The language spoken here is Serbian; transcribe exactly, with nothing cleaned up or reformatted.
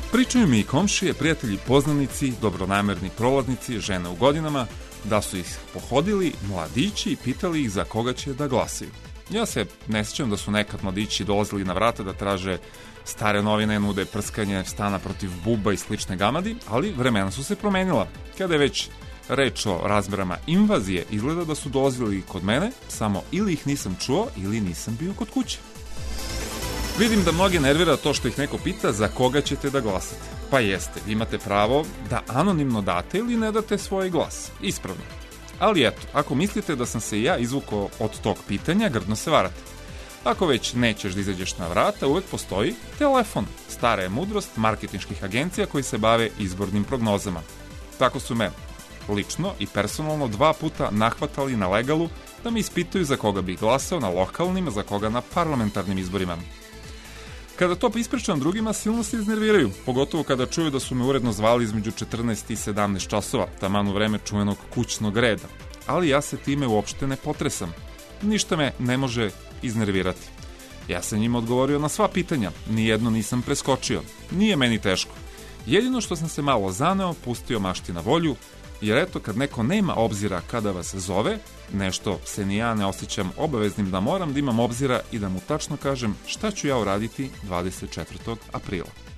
Pričaju mi i komšije, prijatelji, poznanici, dobronamerni prolaznici, žene u godinama, da su ih pohodili mladići i pitali ih za koga će da glasaju. Ja se ne sjećam da su nekad mladići dolazili na vrata da traže stare novine, nude prskanje stana protiv buba i slične gamadi, ali vremena su se promenila. Kada je već reč o razmerama invazije, izgleda da su dolazili kod mene, samo ili ih nisam čuo ili nisam bio kod kuće. Vidim da mnogi nervira to što ih neko pita za koga ćete da glasate. Pa jeste, vi imate pravo da anonimno date ili ne date svoj glas. Ispravno. Ali eto, ako mislite da sam se ja izvukao od tog pitanja, grdno se varate. Ako već nećeš da izađeš na vrata, uvek postoji telefon. Stara je mudrost marketinških agencija koji se bave izbornim prognozama. Tako su me lično i personalno dva puta nahvatali na legalu da me ispituju za koga bih glasao na lokalnim, za koga na parlamentarnim izborima. Kada to ispričam drugima, silno se iznerviraju, pogotovo kada čuju da su me uredno zvali između četrnaest i sedamnaest časova, taman u vreme čuvenog kućnog reda. Ali ja se time uopšte ne potresam. Ništa me ne može iznervirati. Ja sam njima odgovorio na sva pitanja, nijedno nisam preskočio. Nije meni teško. Jedino što sam se malo zaneo, pustio mašti na volju, jer eto kad neko nema obzira kada vas zove, nešto se ni ja ne osjećam obaveznim da moram da imam obzira i da mu tačno kažem šta ću ja uraditi dvadeset četvrtog aprila.